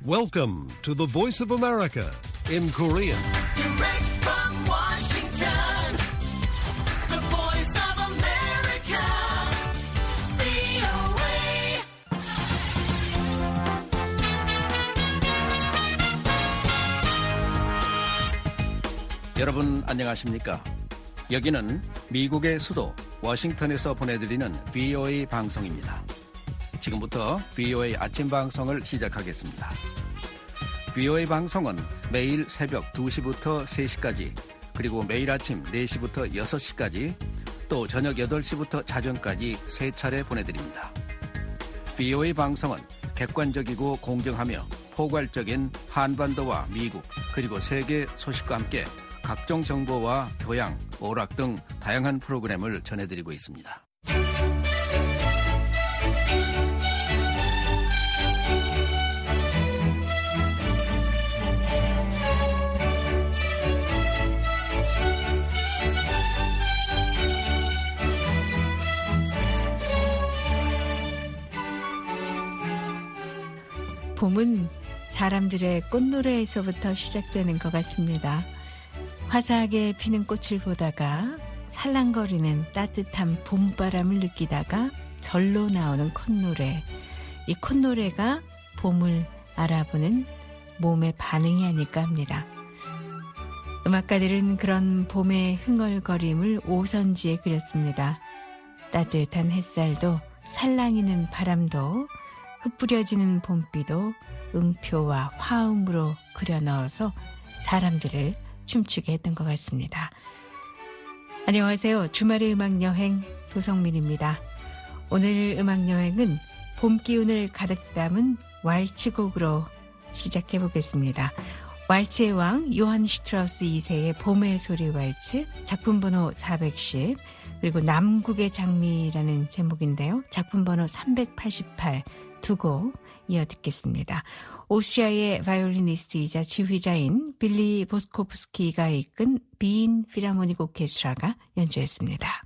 Welcome to the Voice of America in Korean. Direct from Washington, the Voice of America, VOA. 여러분 안녕하십니까? 여기는 미국의 수도 워싱턴에서 보내드리는 VOA 방송입니다. 지금부터 VOA 아침 방송을 시작하겠습니다. VOA 방송은 매일 새벽 2시부터 3시까지, 그리고 매일 아침 4시부터 6시까지, 또 저녁 8시부터 자정까지 3차례 보내드립니다. VOA 방송은 객관적이고 공정하며 포괄적인 한반도와 미국, 그리고 세계 소식과 함께 각종 정보와 교양, 오락 등 다양한 프로그램을 전해드리고 있습니다. 봄은 사람들의 꽃노래에서부터 시작되는 것 같습니다. 화사하게 피는 꽃을 보다가 살랑거리는 따뜻한 봄바람을 느끼다가 절로 나오는 콧노래. 이 콧노래가 봄을 알아보는 몸의 반응이 아닐까 합니다. 음악가들은 그런 봄의 흥얼거림을 오선지에 그렸습니다. 따뜻한 햇살도 살랑이는 바람도 흩뿌려지는 봄비도 음표와 화음으로 그려 넣어서 사람들을 춤추게 했던 것 같습니다. 안녕하세요. 주말의 음악여행 도성민입니다. 오늘 음악여행은 봄 기운을 가득 담은 왈츠곡으로 시작해 보겠습니다. 왈츠의 왕 요한 슈트라우스 2세의 봄의 소리 왈츠, 작품 번호 410, 그리고 남국의 장미라는 제목인데요. 작품 번호 388 두 곡 이어 듣겠습니다. 오스트리아의 바이올리니스트이자 지휘자인 빌리 보스코프스키가 이끈 빈 필하모닉 오케스트라가 연주했습니다.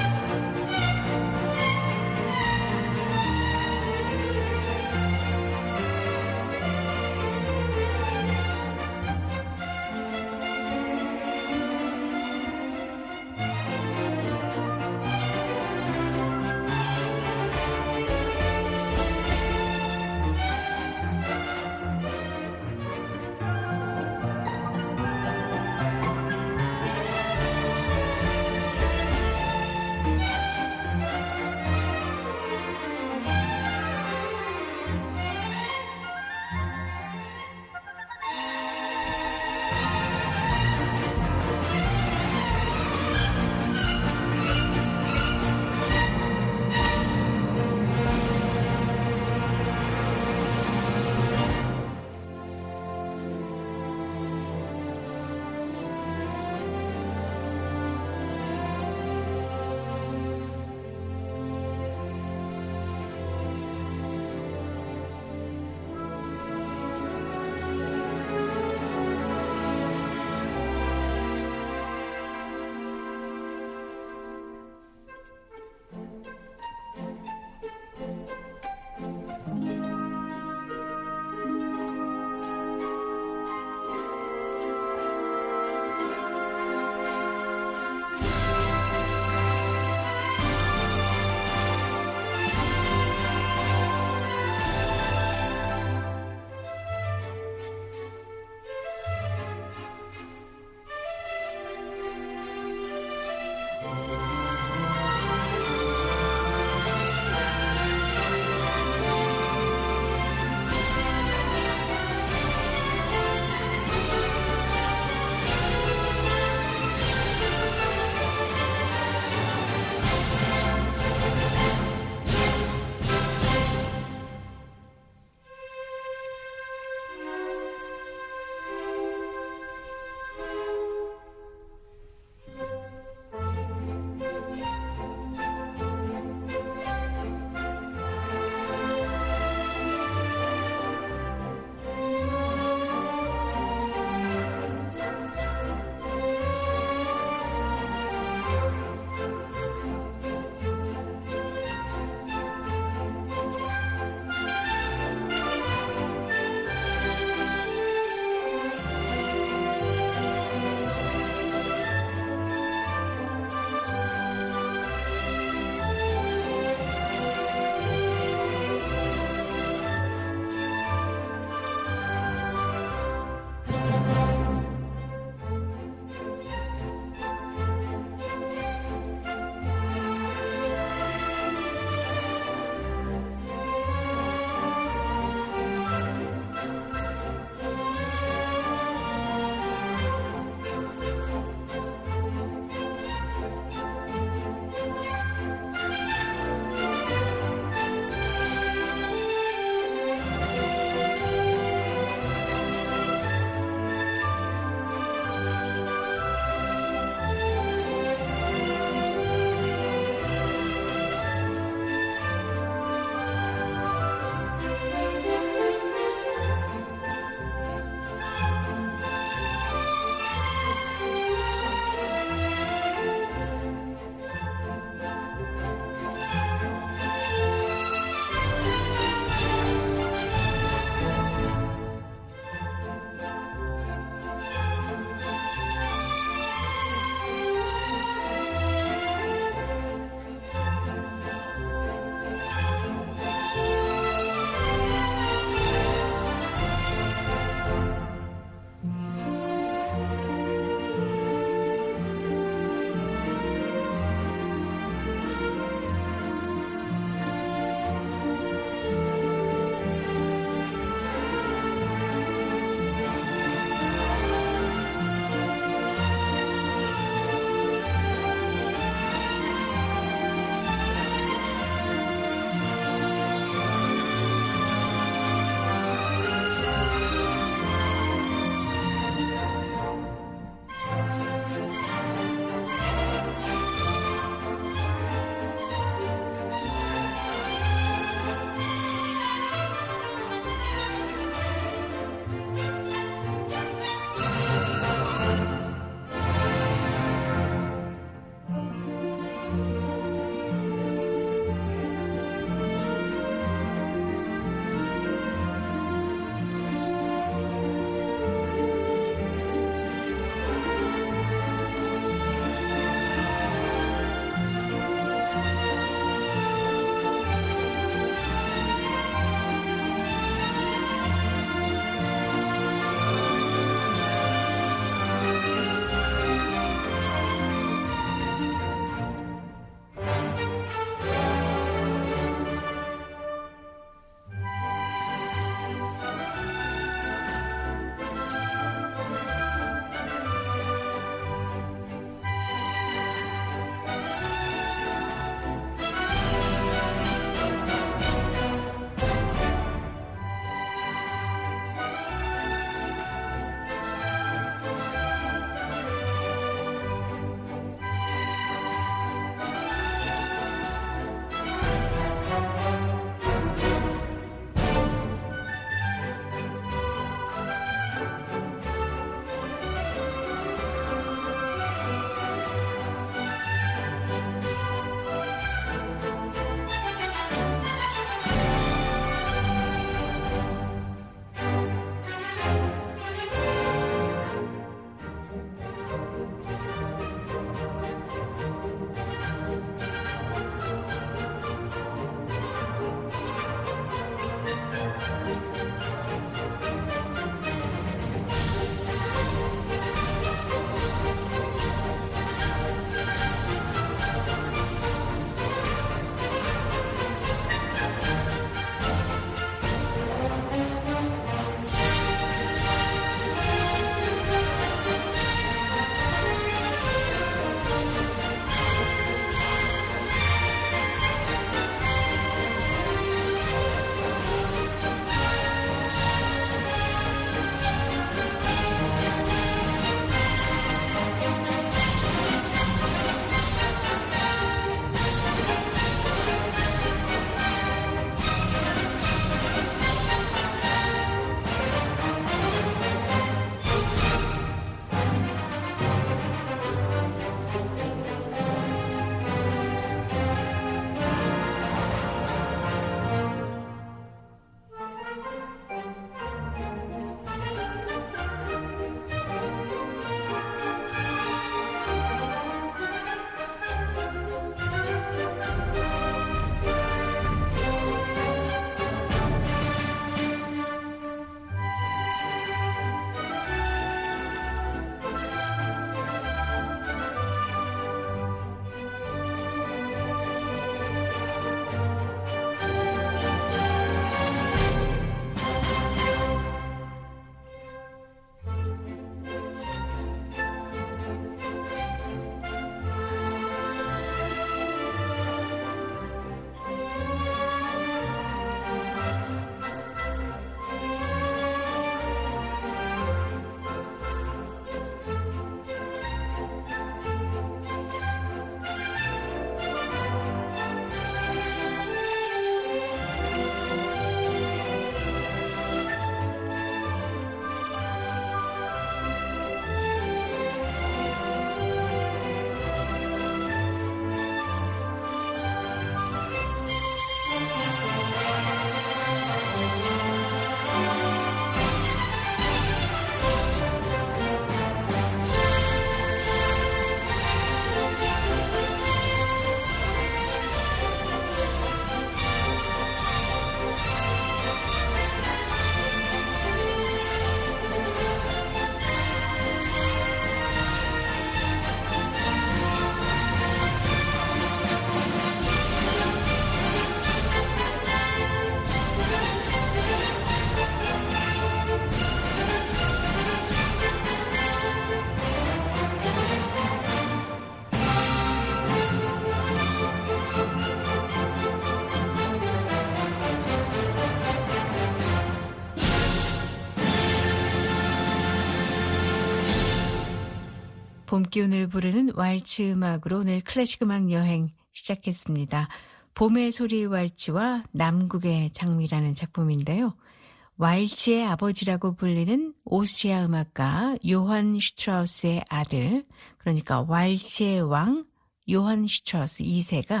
봄 기운을 부르는 왈츠 음악으로 오늘 클래식 음악 여행 시작했습니다. 봄의 소리 왈츠와 남국의 장미라는 작품인데요. 왈츠의 아버지라고 불리는 오스트리아 음악가 요한 슈트라우스의 아들, 그러니까 왈츠의 왕 요한 슈트라우스 2세가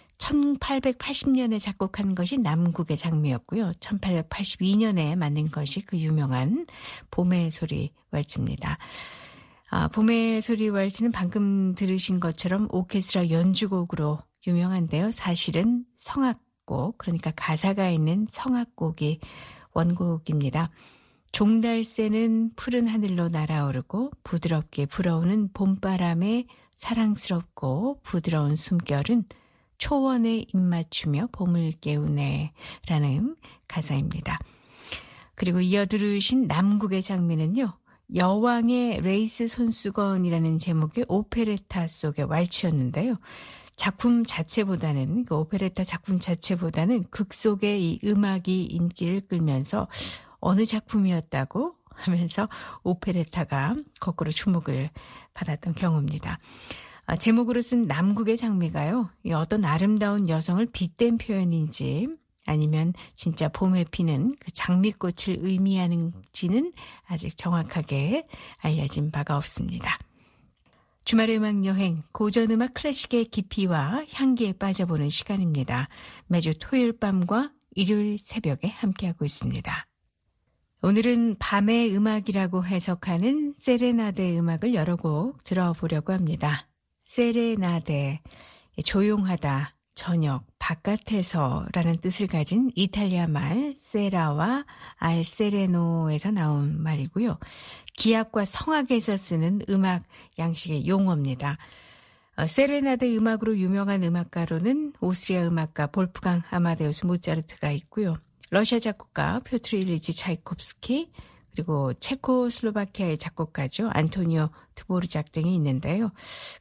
1880년에 작곡한 것이 남국의 장미였고요. 1882년에 만든 것이 그 유명한 봄의 소리 왈츠입니다. 봄의 소리 왈츠는 방금 들으신 것처럼 오케스트라 연주곡으로 유명한데요. 사실은 성악곡, 그러니까 가사가 있는 성악곡이 원곡입니다. 종달새는 푸른 하늘로 날아오르고 부드럽게 불어오는 봄바람에 사랑스럽고 부드러운 숨결은 초원에 입맞추며 봄을 깨우네 라는 가사입니다. 그리고 이어 들으신 남국의 장미는요. 여왕의 레이스 손수건이라는 제목의 오페레타 속의 왈츠였는데요. 작품 자체보다는 그 오페레타 작품 자체보다는 극 속의 이 음악이 인기를 끌면서 어느 작품이었다고 하면서 오페레타가 거꾸로 주목을 받았던 경우입니다. 제목으로 쓴 남국의 장미가요. 어떤 아름다운 여성을 빗댄 표현인지 아니면 진짜 봄에 피는 그 장미꽃을 의미하는지는 아직 정확하게 알려진 바가 없습니다. 주말의 음악여행, 고전음악 클래식의 깊이와 향기에 빠져보는 시간입니다. 매주 토요일 밤과 일요일 새벽에 함께하고 있습니다. 오늘은 밤의 음악이라고 해석하는 세레나데 음악을 여러 곡 들어보려고 합니다. 세레나데, 조용하다, 저녁, 바깥에서라는 뜻을 가진 이탈리아 말 세라와 알 세레노에서 나온 말이고요. 기악과 성악에서 쓰는 음악 양식의 용어입니다. 세레나데 음악으로 유명한 음악가로는 오스트리아 음악가 볼프강 아마데우스 모차르트가 있고요. 러시아 작곡가 표트르 일리치 차이콥스키, 그리고 체코슬로바키아의 작곡가죠. 안토니오 드보르작 등이 있는데요.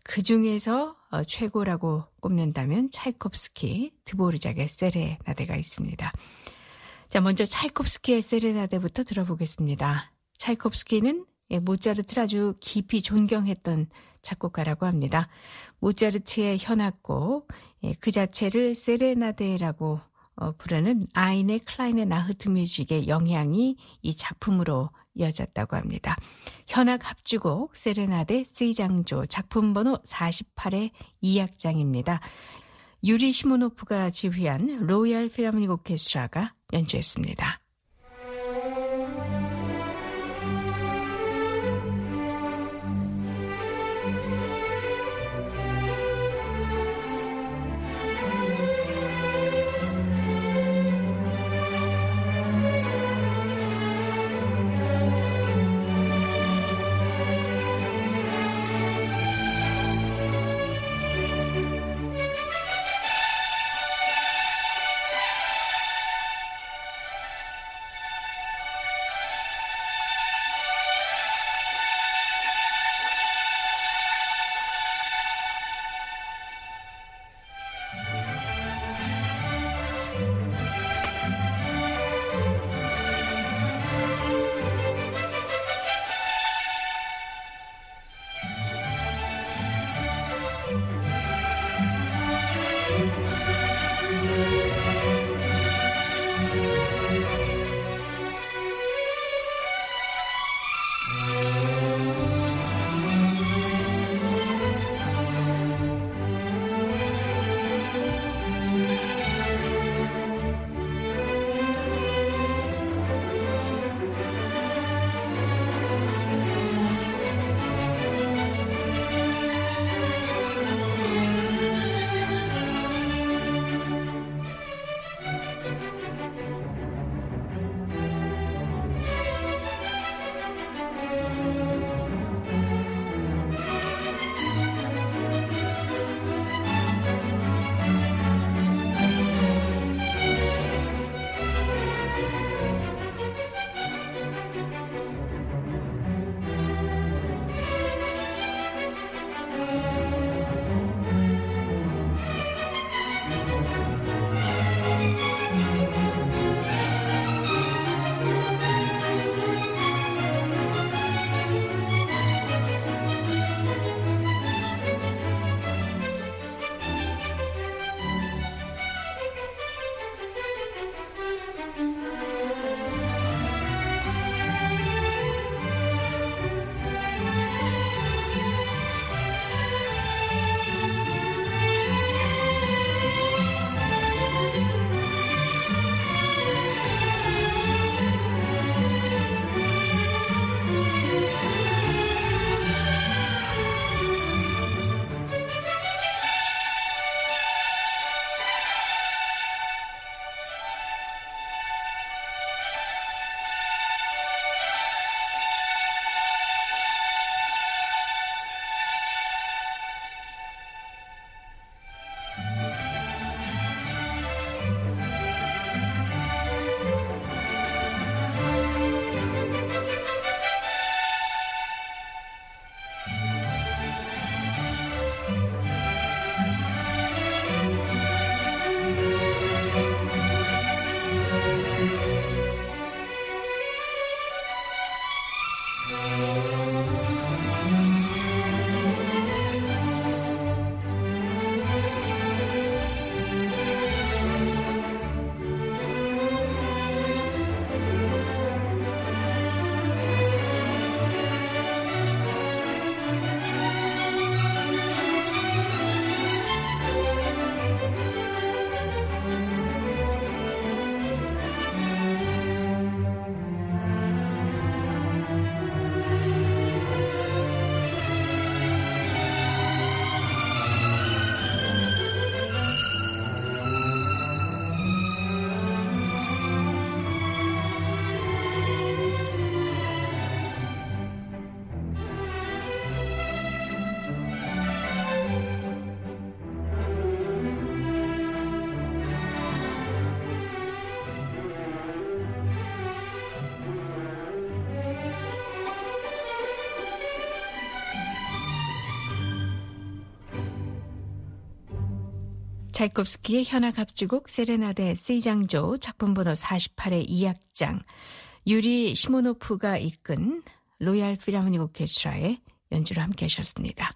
그중에서 최고라고 꼽는다면 차이콥스키, 드보르작의 세레나데가 있습니다. 자, 먼저 차이콥스키의 세레나데부터 들어보겠습니다. 차이콥스키는 모차르트를 아주 깊이 존경했던 작곡가라고 합니다. 모차르트의 현악곡, 그 자체를 세레나데라고 부르는 아이네 클라이네 나흐트 뮤직의 영향이 이 작품으로 이어졌다고 합니다. 현악 합주곡 세레나데 C장조 작품 번호 48의 2악장입니다. 유리 시모노프가 지휘한 로얄 필하모닉 오케스트라가 연주했습니다. 차이콥스키의 현악 합주곡 세레나데 C장조 작품 번호 48의 2악장 유리 시모노프가 이끈 로얄 필하모닉 오케스트라의 연주를 함께 하셨습니다.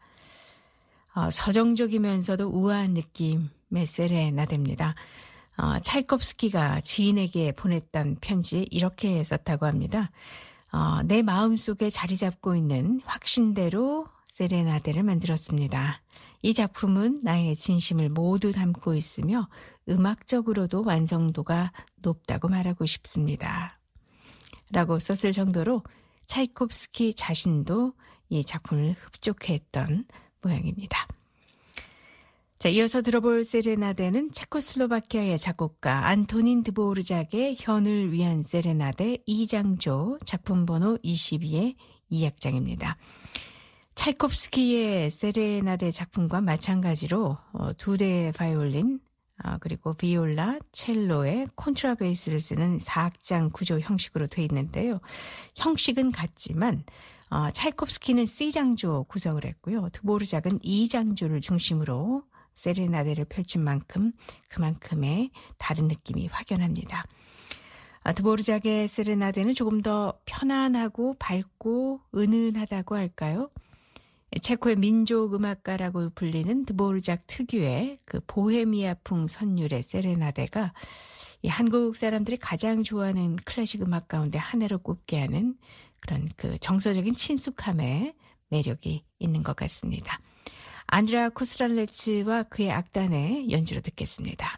서정적이면서도 우아한 느낌의 세레나데입니다. 차이콥스키가 지인에게 보냈던 편지 이렇게 썼다고 합니다. 내 마음속에 자리 잡고 있는 확신대로 세레나데를 만들었습니다. 이 작품은 나의 진심을 모두 담고 있으며 음악적으로도 완성도가 높다고 말하고 싶습니다. 라고 썼을 정도로 차이콥스키 자신도 이 작품을 흡족해했던 모양입니다. 자, 이어서 들어볼 세레나데는 체코슬로바키아의 작곡가 안토닌 드보르작의 현을 위한 세레나데 2장조 작품 번호 22의 2악장입니다. 차이콥스키의 세레나데 작품과 마찬가지로 두 대의 바이올린 그리고 비올라, 첼로의 콘트라베이스를 쓰는 4악장 구조 형식으로 되어 있는데요. 형식은 같지만 차이콥스키는 C장조 구성을 했고요. 드보르작은 2장조를 중심으로 세레나데를 펼친 만큼 그만큼의 다른 느낌이 확연합니다. 드보르작의 세레나데는 조금 더 편안하고 밝고 은은하다고 할까요? 체코의 민족 음악가라고 불리는 드보르작 특유의 그 보헤미아풍 선율의 세레나데가 이 한국 사람들이 가장 좋아하는 클래식 음악 가운데 하나로 꼽게 하는 그런 그 정서적인 친숙함의 매력이 있는 것 같습니다. 안드레아 코스랄레츠와 그의 악단의 연주로 듣겠습니다.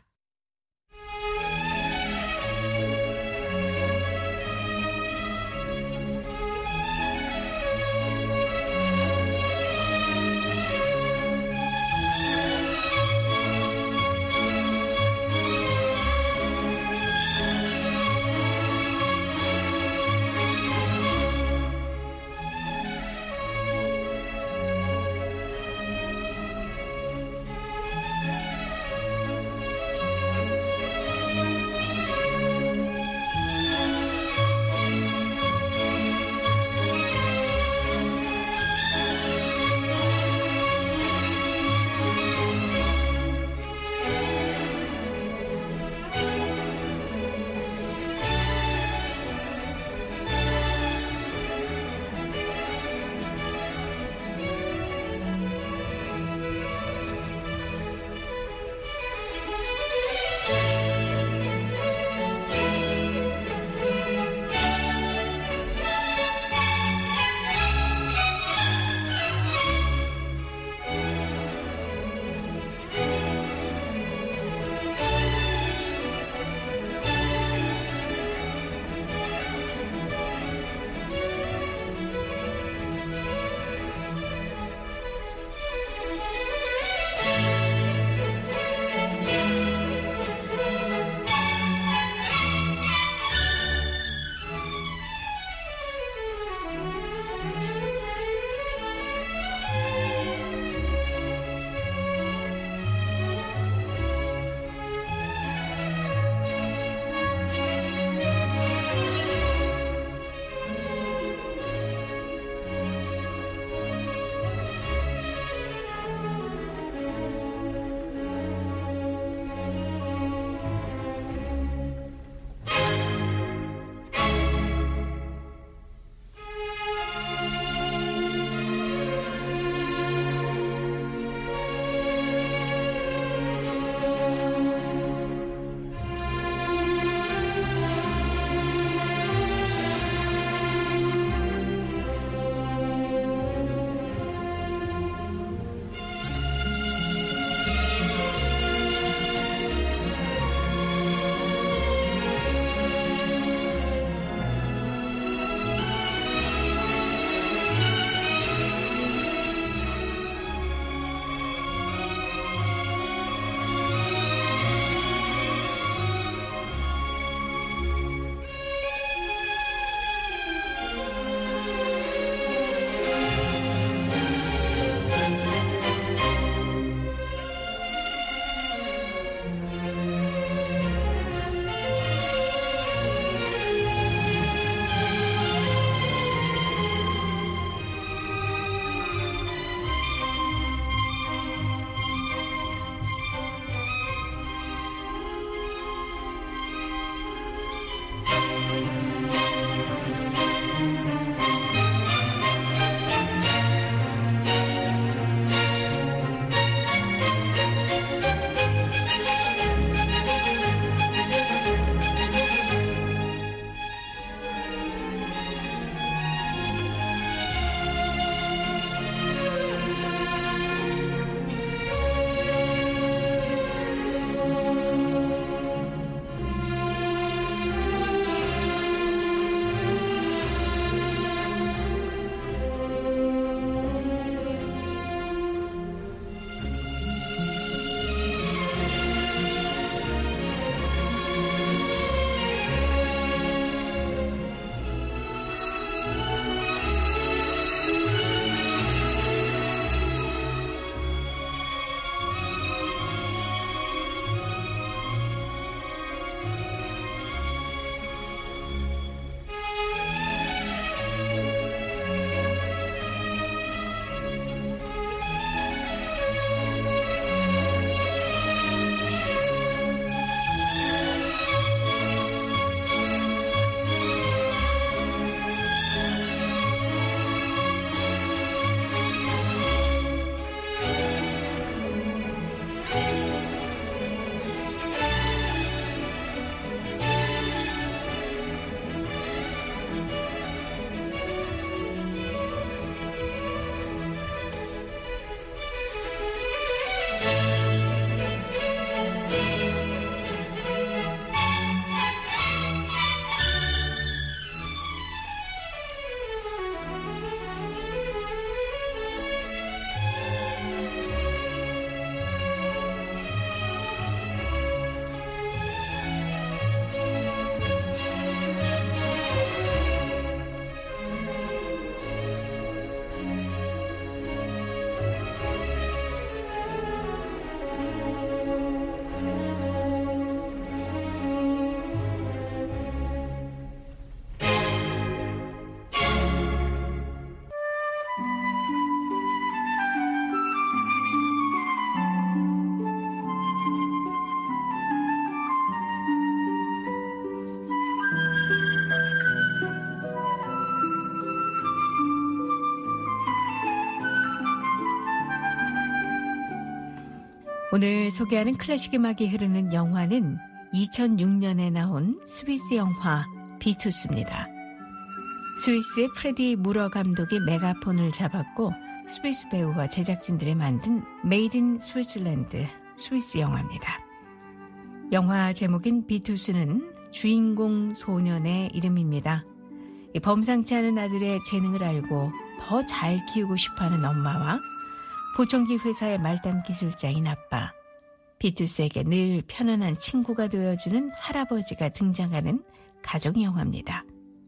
오늘 소개하는 클래식 음악이 흐르는 영화는 2006년에 나온 스위스 영화 비투스입니다. 스위스의 프레디 무러 감독이 메가폰을 잡았고 스위스 배우와 제작진들이 만든 메이드 인 스위tzerland 스위스 영화입니다. 영화 제목인 비투스는 주인공 소년의 이름입니다. 범상치 않은 아들의 재능을 알고 더 잘 키우고 싶어하는 엄마와 보청기 회사의 말단 기술자인 아빠, 비투스에게 늘 편안한 친구가 되어주는 할아버지가 등장하는 가족 영화입니다.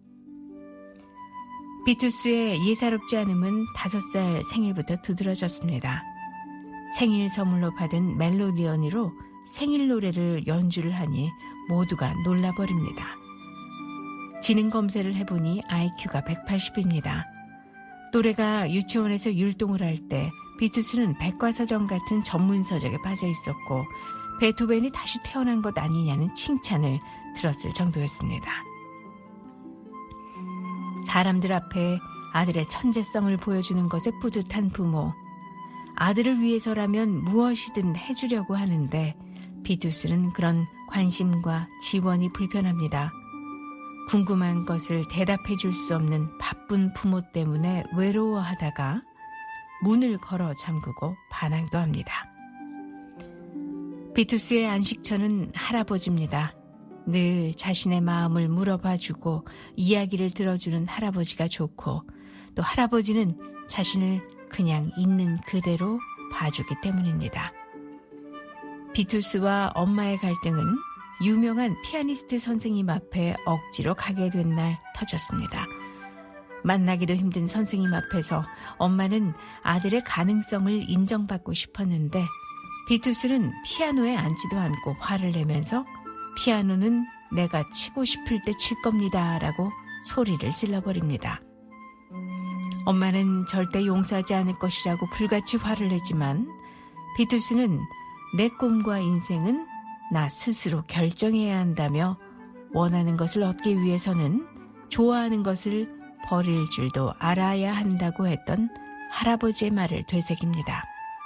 비투스의 예사롭지 않음은 5살 생일부터 두드러졌습니다. 생일 선물로 받은 멜로디언으로 생일 노래를 연주를 하니 모두가 놀라버립니다. 지능 검사를 해보니 IQ가 180입니다. 또래가 유치원에서 율동을 할 때 비투스는 백과사전 같은 전문 서적에 빠져 있었고 베토벤이 다시 태어난 것 아니냐는 칭찬을 들었을 정도였습니다. 사람들 앞에 아들의 천재성을 보여주는 것에 뿌듯한 부모, 아들을 위해서라면 무엇이든 해주려고 하는데 비투스는 그런 관심과 지원이 불편합니다. 궁금한 것을 대답해 줄 수 없는 바쁜 부모 때문에 외로워하다가 문을 걸어 잠그고 반항도 합니다. 비투스의 안식처는 할아버지입니다. 늘 자신의 마음을 물어봐주고 이야기를 들어주는 할아버지가 좋고 또 할아버지는 자신을 그냥 있는 그대로 봐주기 때문입니다. 비투스와 엄마의 갈등은 유명한 피아니스트 선생님 앞에 억지로 가게 된 날 터졌습니다. 만나기도 힘든 선생님 앞에서 엄마는 아들의 가능성을 인정받고 싶었는데 비투스는 피아노에 앉지도 않고 화를 내면서 피아노는 내가 치고 싶을 때 칠 겁니다 라고 소리를 질러버립니다. 엄마는 절대 용서하지 않을 것이라고 불같이 화를 내지만 비투스는 내 꿈과 인생은 나 스스로 결정해야 한다며 원하는 것을 얻기 위해서는 좋아하는 것을 버릴 줄도 알아야 한다고 했던 할아버지의 말을 되새깁니다.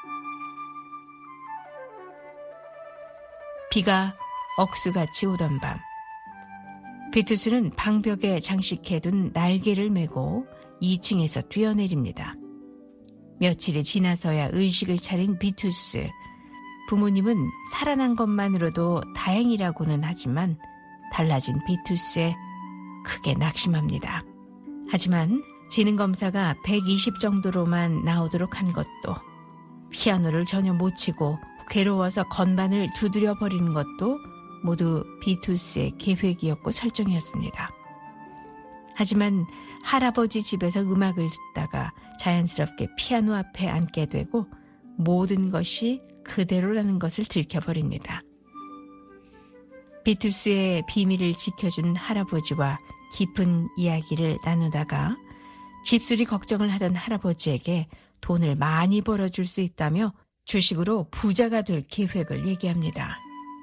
비가 억수같이 오던 밤, 비투스는 방벽에 장식해둔 날개를 메고 2층에서 뛰어내립니다. 며칠이 지나서야 의식을 차린 비투스. 부모님은 살아난 것만으로도 다행이라고는 하지만 달라진 비투스에 크게 낙심합니다. 하지만 지능검사가 120 정도로만 나오도록 한 것도, 피아노를 전혀 못 치고 괴로워서 건반을 두드려 버리는 것도 모두 비투스의 계획이었고 설정이었습니다. 하지만 할아버지 집에서 음악을 듣다가 자연스럽게 피아노 앞에 앉게 되고 모든 것이 그대로라는 것을 들켜버립니다. 비투스의 비밀을 지켜준 할아버지와 깊은 이야기를 나누다가 집수리 걱정을 하던 할아버지에게 돈을 많이 벌어줄 수 있다며 주식으로 부자가 될 계획을 얘기합니다.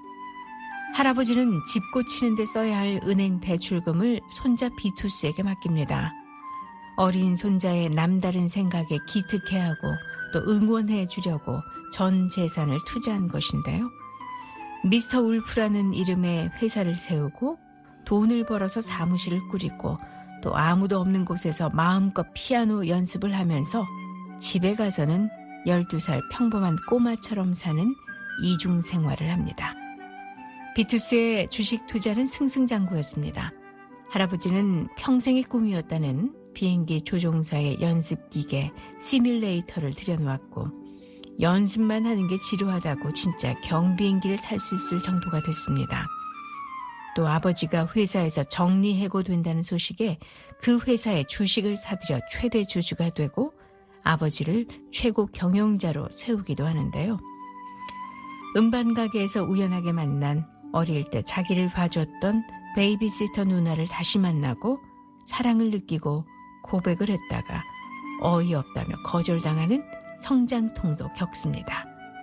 할아버지는 집 고치는 데 써야 할 은행 대출금을 손자 비투스에게 맡깁니다. 어린 손자의 남다른 생각에 기특해하고 또 응원해 주려고 전 재산을 투자한 것인데요. 미스터 울프라는 이름의 회사를 세우고 돈을 벌어서 사무실을 꾸리고 또 아무도 없는 곳에서 마음껏 피아노 연습을 하면서 집에 가서는 12살 평범한 꼬마처럼 사는 이중 생활을 합니다. 비투스의 주식 투자는 승승장구였습니다. 할아버지는 평생의 꿈이었다는 비행기 조종사의 연습기계 시뮬레이터를 들여놓았고 연습만 하는 게 지루하다고 진짜 경비행기를 살 수 있을 정도가 됐습니다. 또 아버지가 회사에서 정리해고된다는 소식에 그 회사의 주식을 사들여 최대 주주가 되고 아버지를 최고 경영자로 세우기도 하는데요. 음반 가게에서 우연하게 만난 어릴 때 자기를 봐줬던 베이비시터 누나를 다시 만나고 사랑을 느끼고 고백을 했다가 어이없다며 거절당하는 성장통도 겪습니다.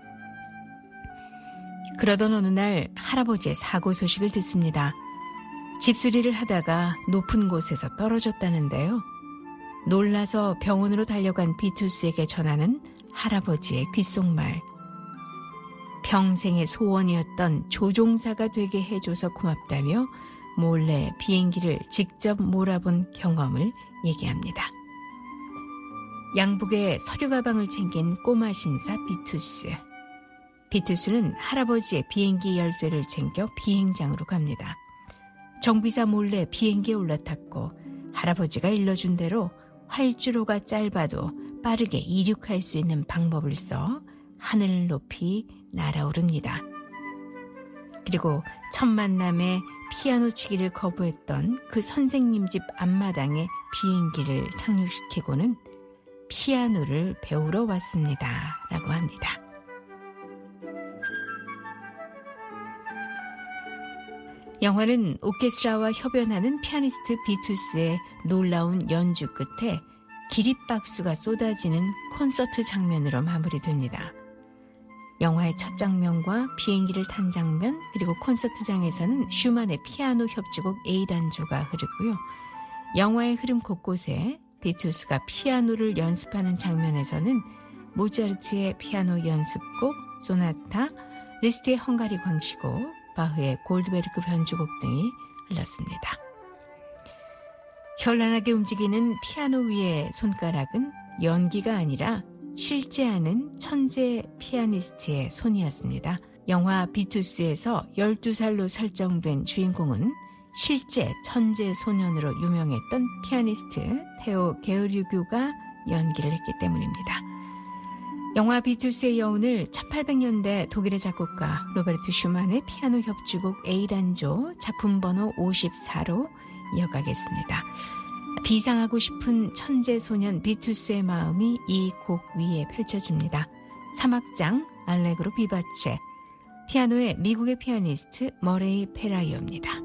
그러던 어느 날 할아버지의 사고 소식을 듣습니다. 집수리를 하다가 높은 곳에서 떨어졌다는데요. 놀라서 병원으로 달려간 비투스에게 전하는 할아버지의 귓속말. 평생의 소원이었던 조종사가 되게 해줘서 고맙다며 몰래 비행기를 직접 몰아본 경험을 얘기합니다. 양복에 서류 가방을 챙긴 꼬마 신사 비투스. 비투스는 할아버지의 비행기 열쇠를 챙겨 비행장으로 갑니다. 정비사 몰래 비행기에 올라탔고 할아버지가 일러준 대로 활주로가 짧아도 빠르게 이륙할 수 있는 방법을 써 하늘 높이 날아오릅니다. 그리고 첫 만남에 피아노 치기를 거부했던 그 선생님 집 앞마당에 비행기를 착륙시키고는 피아노를 배우러 왔습니다. 라고 합니다. 영화는 오케스트라와 협연하는 피아니스트 비투스의 놀라운 연주 끝에 기립박수가 쏟아지는 콘서트 장면으로 마무리됩니다. 영화의 첫 장면과 비행기를 탄 장면 그리고 콘서트장에서는 슈만의 피아노 협주곡 A단조가 흐르고요. 영화의 흐름 곳곳에 비투스가 피아노를 연습하는 장면에서는 모차르트의 피아노 연습곡, 소나타, 리스트의 헝가리 광시곡, 바흐의 골드베르크 변주곡 등이 흘렀습니다. 현란하게 움직이는 피아노 위의 손가락은 연기가 아니라 실제 하는 천재 피아니스트의 손이었습니다. 영화 비투스에서 12살로 설정된 주인공은 실제 천재 소년으로 유명했던 피아니스트 테오 게르류교가 연기를 했기 때문입니다. 영화 비투스의 여운을 1800년대 독일의 작곡가 로베르트 슈만의 피아노 협주곡 A단조 작품 번호 54로 이어가겠습니다. 비상하고 싶은 천재 소년 비투스의 마음이 이 곡 위에 펼쳐집니다. 3악장 알레그로 비바체, 피아노의 미국의 피아니스트 머레이 페라이어입니다.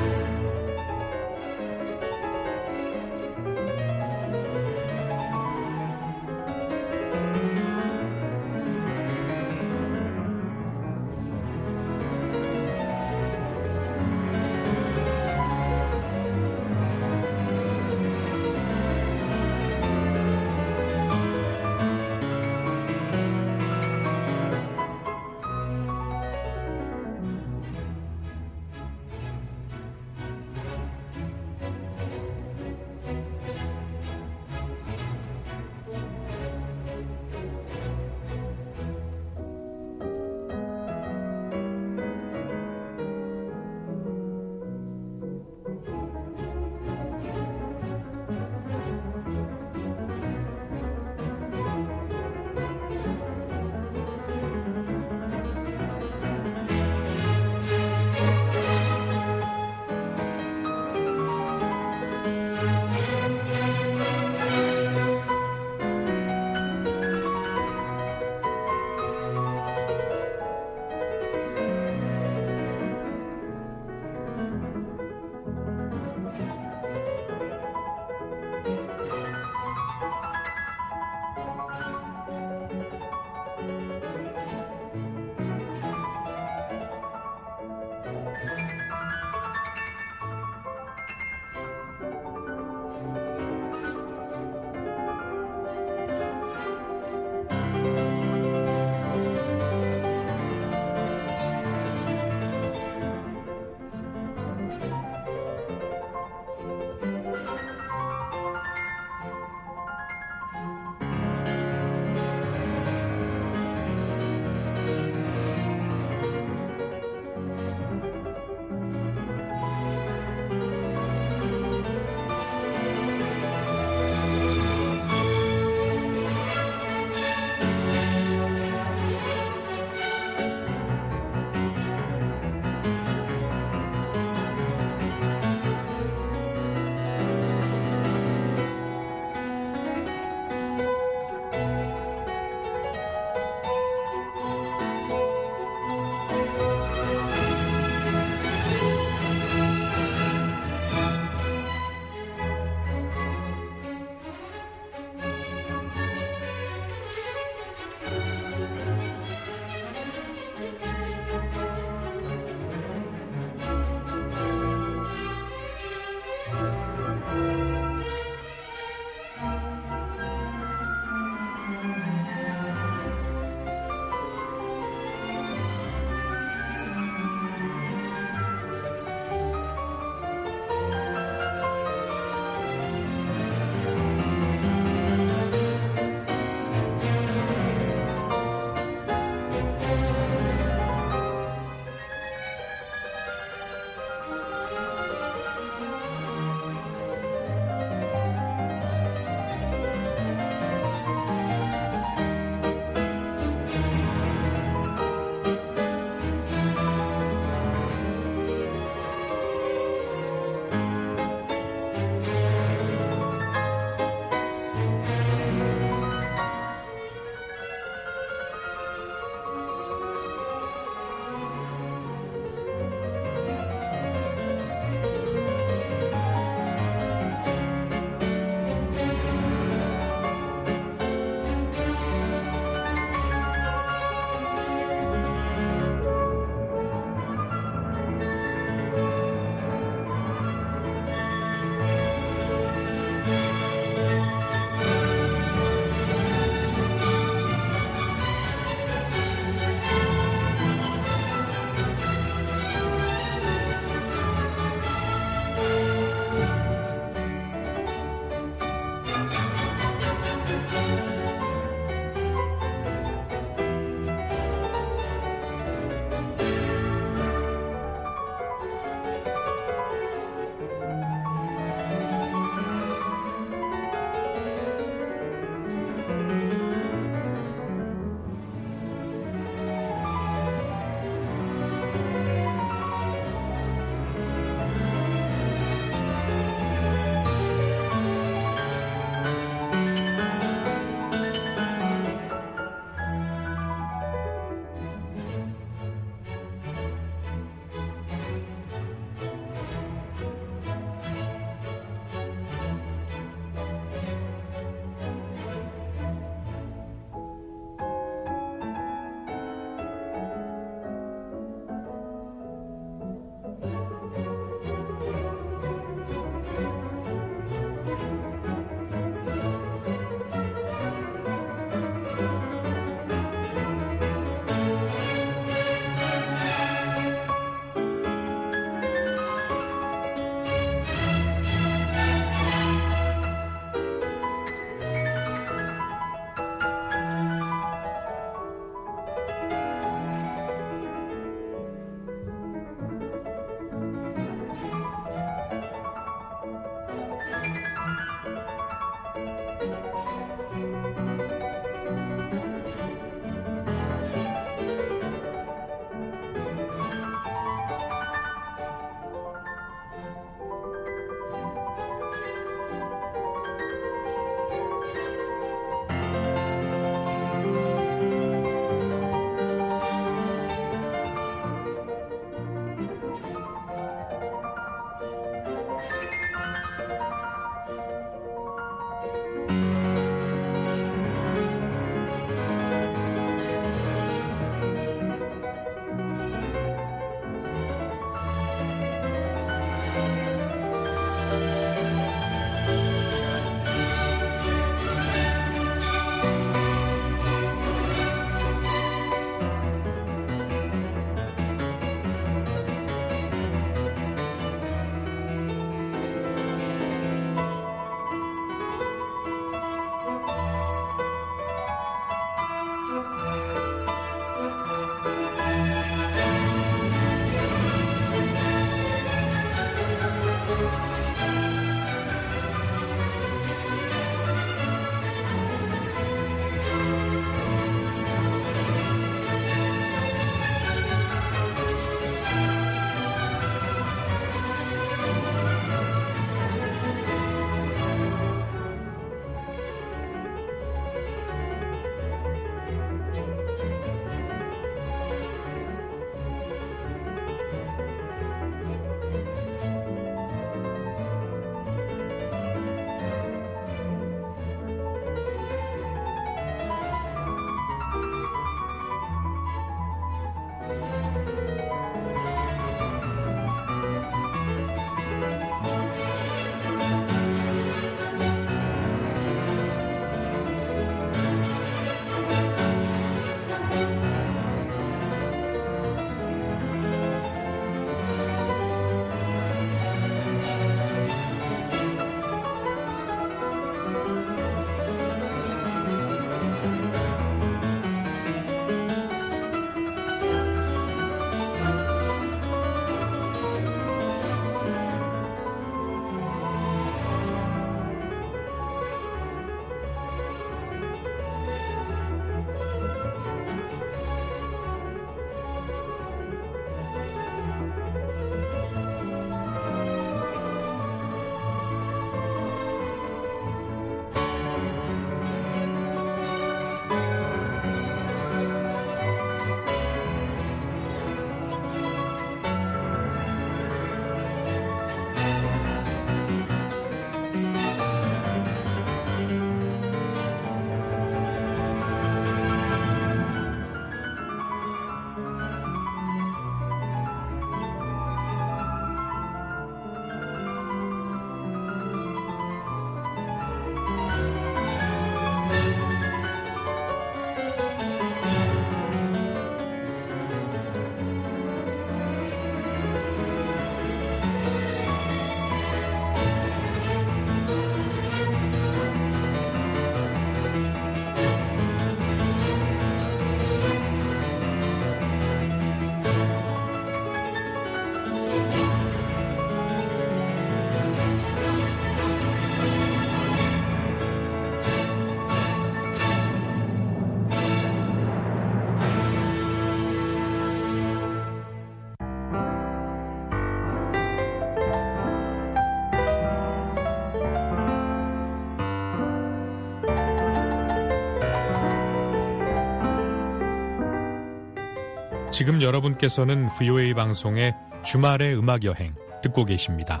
지금 여러분께서는 VOA 방송의 주말의 음악여행 듣고 계십니다.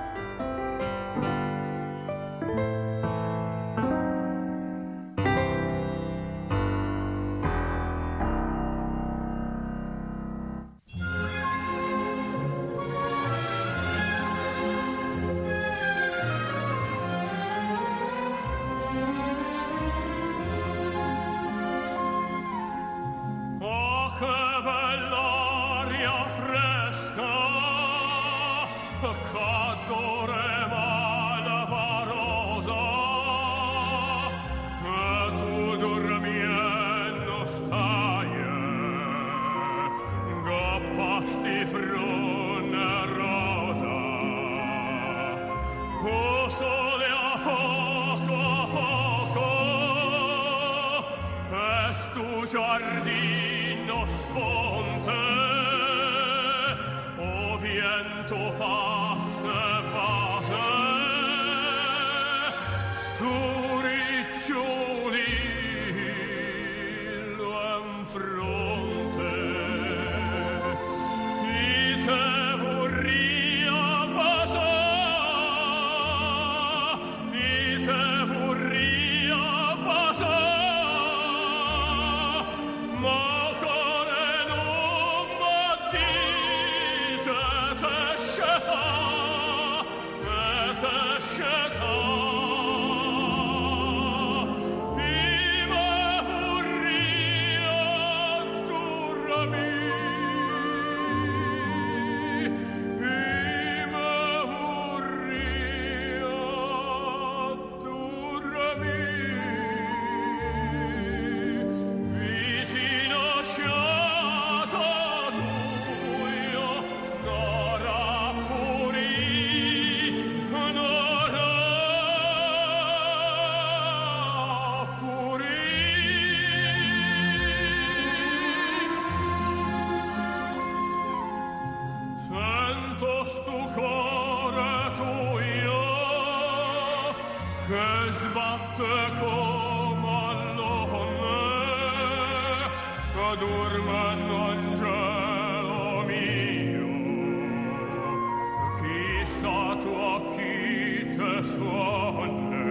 Giardino sponte, o viento passe fase, sturiccioli lo in fronte, ite vorria fase, ite vorria fase. Sbatte come all'onne, dormendo angelo mio, chissà tu a chi te suonne,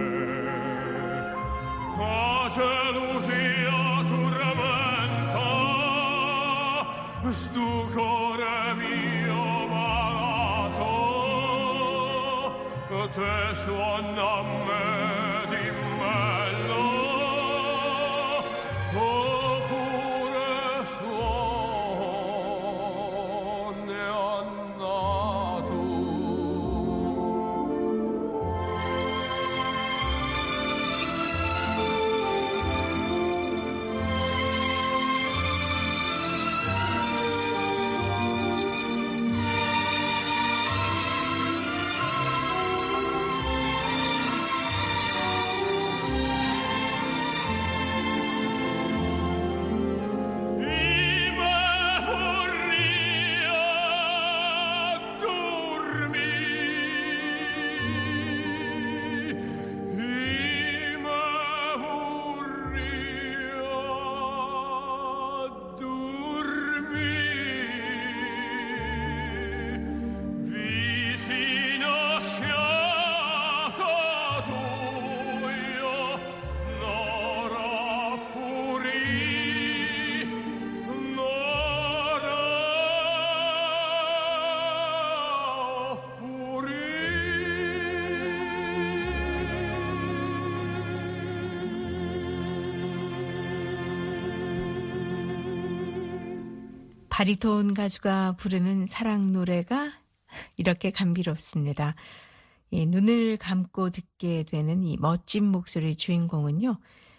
a gelosia tormenta, stu cuore mio malato, te suona a me. 바리톤 가수가 부르는 사랑 노래가 이렇게 감미롭습니다. 예, 눈을 감고 듣게 되는 이 멋진 목소리 주인공은요.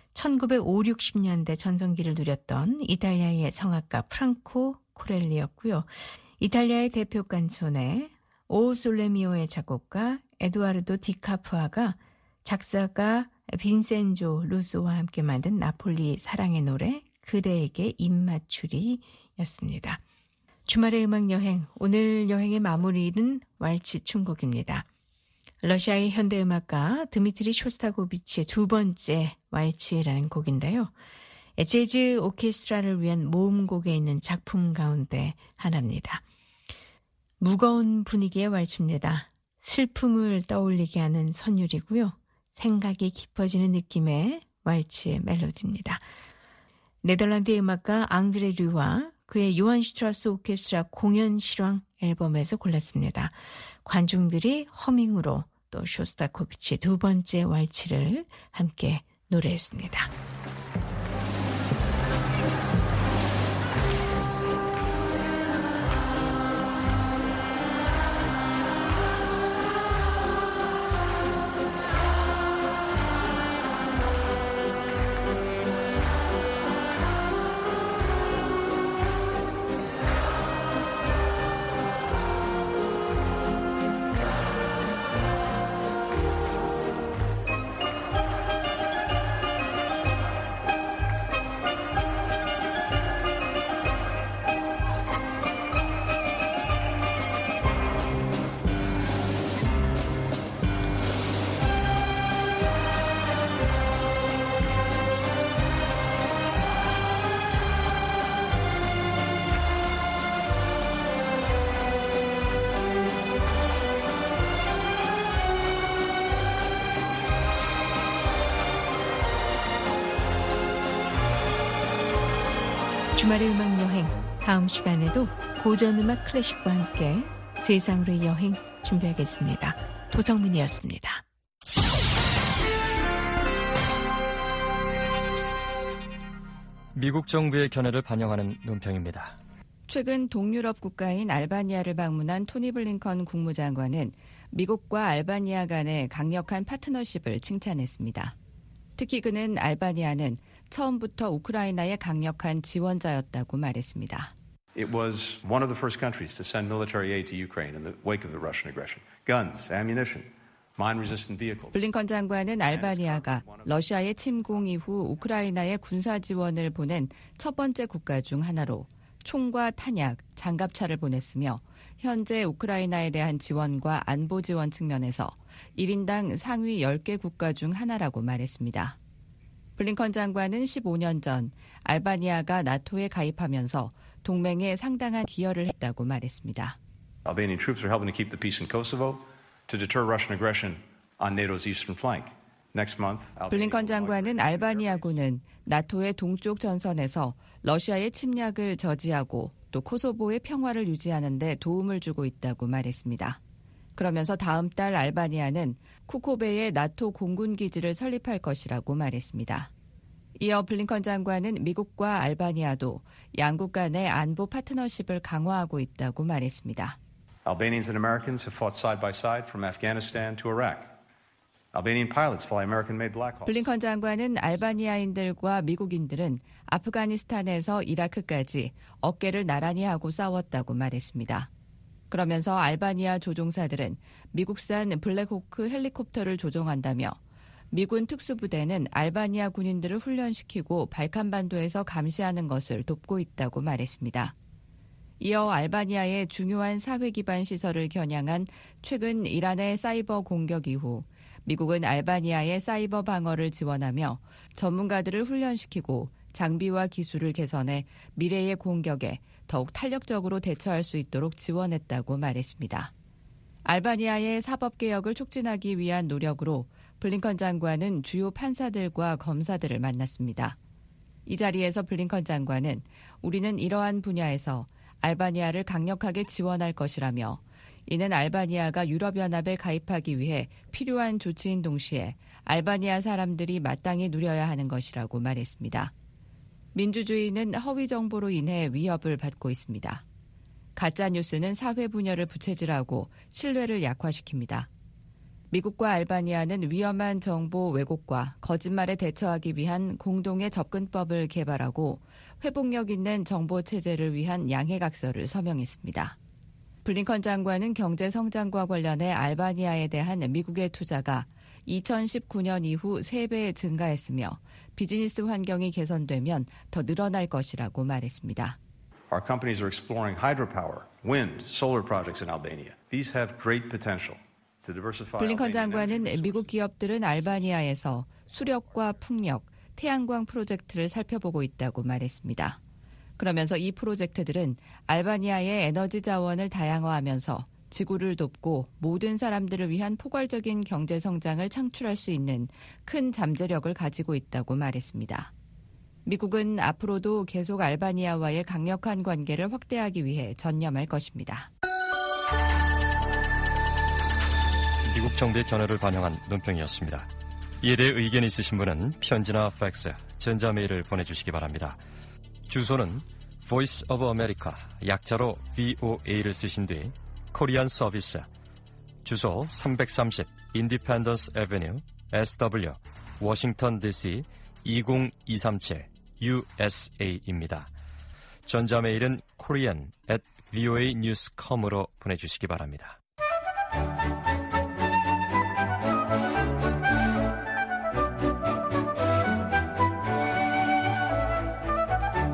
1950, 60년대 전성기를 누렸던 이탈리아의 성악가 프랑코 코렐리였고요. 이탈리아의 대표 깐초네 오 솔레미오의 작곡가 에두아르도 디카프아가 작사가 빈센조 루소와 함께 만든 나폴리 사랑의 노래 그대에게 입맞추리였습니다. 주말의 음악여행, 오늘 여행의 마무리는 왈츠 춤곡입니다. 러시아의 현대음악가 드미트리 쇼스타코비치의 두 번째 왈츠라는 곡인데요. 재즈 오케스트라를 위한 모음곡에 있는 작품 가운데 하나입니다. 무거운 분위기의 왈츠입니다. 슬픔을 떠올리게 하는 선율이고요. 생각이 깊어지는 느낌의 왈츠의 멜로디입니다. 네덜란드의 음악가 앙드레 류와 그의 요한 슈트라스 오케스트라 공연 실황 앨범에서 골랐습니다. 관중들이 허밍으로 또 쇼스타코비치의 두 번째 왈츠를 함께 노래했습니다. 주말의 음악 여행, 다음 시간에도 고전음악 클래식과 함께 세상으로의 여행 준비하겠습니다. 도성민이었습니다. 미국 정부의 견해를 반영하는 논평입니다. 최근 동유럽 국가인 알바니아를 방문한 토니 블링컨 국무장관은 미국과 알바니아 간의 강력한 파트너십을 칭찬했습니다. 특히 그는 알바니아는 처음부터 우크라이나의 강력한 지원자였다고 말했습니다. It was one of the first countries to send military aid to Ukraine in the wake of the Russian aggression. Guns, ammunition, mine-resistant vehicles. 블링컨 장관은 알바니아가 러시아의 침공 이후 우크라이나에 군사 지원을 보낸 첫 번째 국가 중 하나로 총과 탄약, 장갑차를 보냈으며 현재 우크라이나에 대한 지원과 안보 지원 측면에서 1인당 상위 10개 국가 중 하나라고 말했습니다. 블링컨 장관은 15년 전 알바니아가 나토에 가입하면서 동맹에 상당한 기여를 했다고 말했습니다. Albanian troops are helping to keep the peace in Kosovo to deter Russian aggression on NATO's eastern flank. Next month, 블링컨 장관은 알바니아군은 나토의 동쪽 전선에서 러시아의 침략을 저지하고 또 코소보의 평화를 유지하는 데 도움을 주고 있다고 말했습니다. 그러면서 다음 달 알바니아는 쿠코베에 나토 공군 기지를 설립할 것이라고 말했습니다. 이어 블링컨 장관은 미국과 알바니아도 양국 간의 안보 파트너십을 강화하고 있다고 말했습니다. Albanians and Americans have fought side by side from Afghanistan to Iraq. Albanian pilots fly American-made Black Hawks. 블링컨 장관은 알바니아인들과 미국인들은 아프가니스탄에서 이라크까지 어깨를 나란히 하고 싸웠다고 말했습니다. 그러면서 알바니아 조종사들은 미국산 블랙호크 헬리콥터를 조종한다며 미군 특수부대는 알바니아 군인들을 훈련시키고 발칸반도에서 감시하는 것을 돕고 있다고 말했습니다. 이어 알바니아의 중요한 사회 기반 시설을 겨냥한 최근 이란의 사이버 공격 이후 미국은 알바니아의 사이버 방어를 지원하며 전문가들을 훈련시키고 장비와 기술을 개선해 미래의 공격에 더욱 탄력적으로 대처할 수 있도록 지원했다고 말했습니다. 알바니아의 사법개혁을 촉진하기 위한 노력으로 블링컨 장관은 주요 판사들과 검사들을 만났습니다. 이 자리에서 블링컨 장관은 우리는 이러한 분야에서 알바니아를 강력하게 지원할 것이라며 이는 알바니아가 유럽연합에 가입하기 위해 필요한 조치인 동시에 알바니아 사람들이 마땅히 누려야 하는 것이라고 말했습니다. 민주주의는 허위 정보로 인해 위협을 받고 있습니다. 가짜뉴스는 사회 분열을 부채질하고 신뢰를 약화시킵니다. 미국과 알바니아는 위험한 정보 왜곡과 거짓말에 대처하기 위한 공동의 접근법을 개발하고 회복력 있는 정보 체제를 위한 양해각서를 서명했습니다. 블링컨 장관은 경제 성장과 관련해 알바니아에 대한 미국의 투자가 2019년 이후 3배 증가했으며 비즈니스 환경이 개선되면 더 늘어날 것이라고 말했습니다. Our companies are exploring hydropower, wind, solar projects in Albania. These have great potential to diversify. 블링컨 장관은 미국 기업들은 알바니아에서 수력과 풍력, 태양광 프로젝트를 살펴보고 있다고 말했습니다. 그러면서 이 프로젝트들은 알바니아의 에너지 자원을 다양화하면서 지구를 돕고 모든 사람들을 위한 포괄적인 경제 성장을 창출할 수 있는 큰 잠재력을 가지고 있다고 말했습니다. 미국은 앞으로도 계속 알바니아와의 강력한 관계를 확대하기 위해 전념할 것입니다. 미국 정부의 견해를 반영한 논평이었습니다. 이에 대해 의견이 있으신 분은 편지나 팩스, 전자메일을 보내주시기 바랍니다. 주소는 Voice of America, 약자로 VOA를 쓰신 뒤 코리안 서비스, 주소 330 Independence Avenue, SW, 워싱턴 DC 20237 USA입니다. 전자메일은 korean@voanews.com으로 보내주시기 바랍니다.